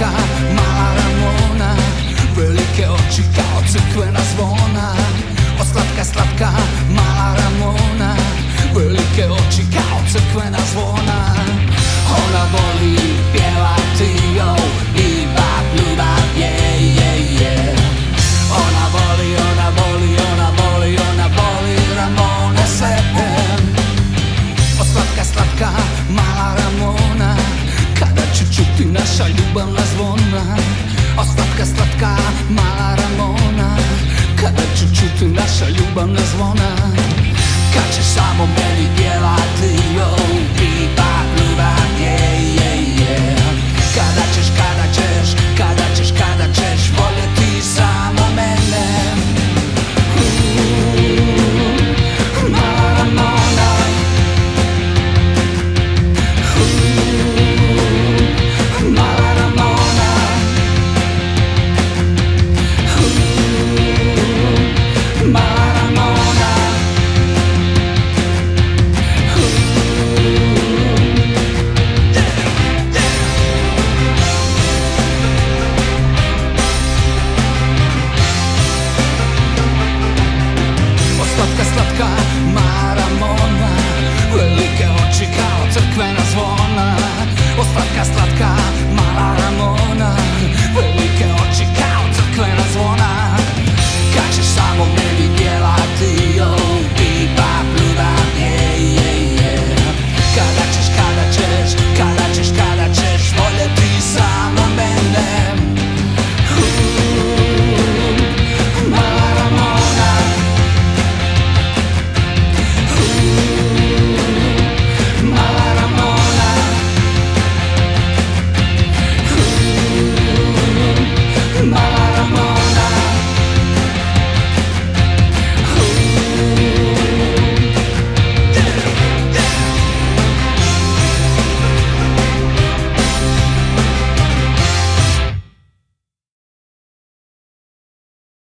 slatka, mala Ramona, velike oči kao crkvena zvona. O slatka, slatka, mala Ramona, velike oči kao crkvena zvona. Ona voli pjevati, i ljubav, je. Ona voli, ona voli, ona voli, ona voli Ramone sve. O slatka, slatka, mala Ramona, kada ću čuti naša ljubavna zvona. O slatka, slatka, mala Ramona, kada ću čuti naša ljubavna zvona. Kad ćeš samo meni pjevati, ljubav, je.